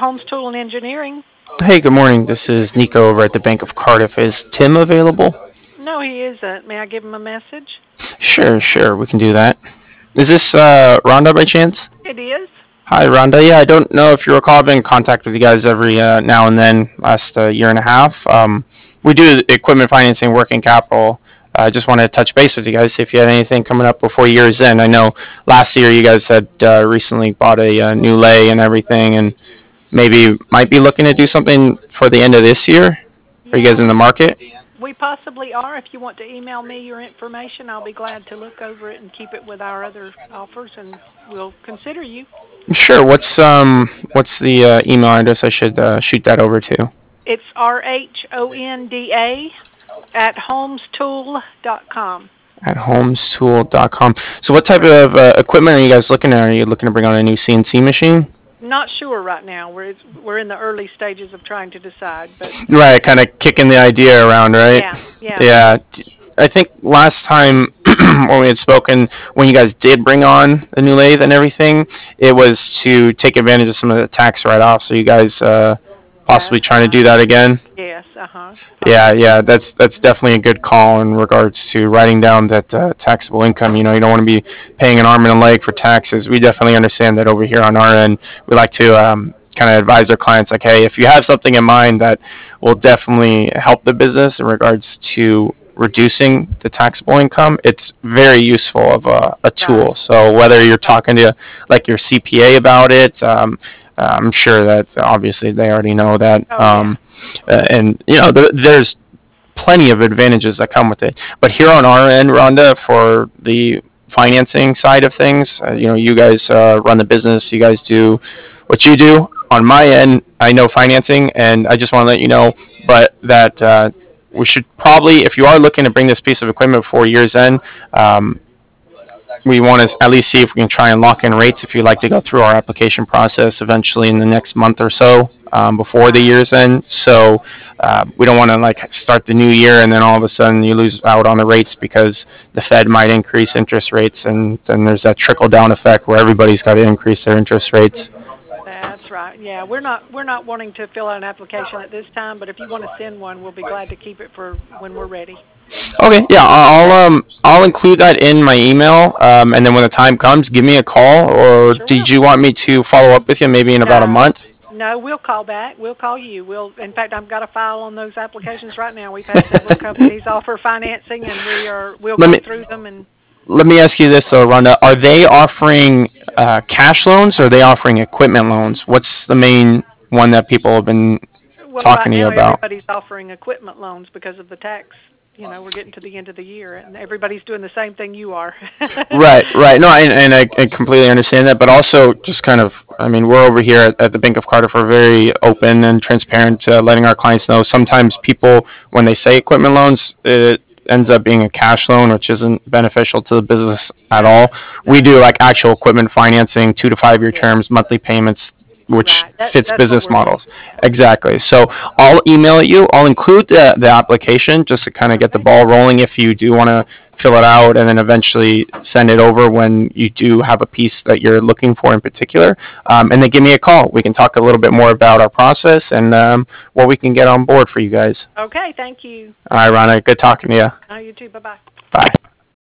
Holmes Tool and Engineering. Hey, good morning. This is Nico over at the Bank of Cardiff. Is Tim available? No, he isn't. May I give him a message? Sure, we can do that. Is this Rhonda by chance? It is. Hi, Rhonda. Yeah, I don't know if you recall, I've been in contact with you guys every now and then, last year and a half. We do equipment financing, working capital. I just wanted to touch base with you guys, see if you had anything coming up before year's end. I know last year you guys had recently bought a new lay and everything, and maybe might be looking to do something for the end of this year. Are you guys Yeah, in the market? we possibly are. If you want to email me your information, I'll be glad to look over it and keep it with our other offers, and we'll consider you. Sure. What's the email address I should shoot that over to? It's RHONDA at homestool.com. At homestool.com. So what type of equipment are you guys looking at? Are you looking to bring on a new CNC machine? Not sure right now. We're in the early stages of trying to decide, but Right, kind of kicking the idea around, right? yeah, yeah. Yeah. I think last time when we had spoken, when you guys did bring on the new lathe and everything, it was to take advantage of some of the tax write-offs. So you guys possibly That's trying to right. do that again? Yes, uh-huh. Yeah, that's definitely a good call in regards to writing down that taxable income. You don't want to be paying an arm and a leg for taxes. We definitely understand that over here on our end. We like to kind of advise our clients, like, hey, if you have something in mind that will definitely help the business in regards to reducing the taxable income, it's very useful of a Right. tool. So whether you're talking to like your CPA about it, I'm sure that obviously they already know that. Oh, yeah. And there's plenty of advantages that come with it. But here on our end, Rhonda, for the financing side of things, you guys run the business. You guys do what you do. On my end, I know financing, and I just want to let you know, but that we should probably, if you are looking to bring this piece of equipment before year's end, um, we want to at least see if we can try and lock in rates if you'd like to go through our application process eventually in the next month or so, before the Right. year's end. So we don't want to like start the new year and then all of a sudden you lose out on the rates because the Fed might increase interest rates, and then there's that trickle down effect where everybody's got to increase their interest rates. That's right. Yeah, we're not wanting to fill out an application at this time, but if you want to send one, we'll be glad to keep it for when we're ready. Okay, yeah, I'll include that in my email, and then when the time comes, give me a call. Or Sure did will. you want me to follow up with you maybe in about a No, month? no, we'll call back. We'll call you. In fact, I've got a file on those applications right now. We've had several companies offer financing, and we'll let go me through them. And let me ask you this though, Rhonda. Are they offering cash loans or are they offering equipment loans? What's the main one that people have been well, talking right to you now about? everybody's offering equipment loans because of the tax. We're getting to the end of the year, and everybody's doing the same thing you are. Right. No, and I completely understand that, but also just kind of, I mean, we're over here at the Bank of Cardiff. We're very open and transparent, letting our clients know. Sometimes people, when they say equipment loans, it ends up being a cash loan, which isn't beneficial to the business at No, all. We no. do like actual equipment financing, 2 to 5 year Yeah, terms, monthly payments, which right. fits That's what business we're looking models. at. Exactly. So I'll email it you. I'll include the application just to kind of get the Okay. ball rolling if you do want to fill it out and then eventually send it over when you do have a piece that you're looking for in particular. And then give me a call. We can talk a little bit more about our process and what we can get on board for you guys. Okay. Thank you. All right, Rana. Good talking to you. You too. Bye bye. Bye.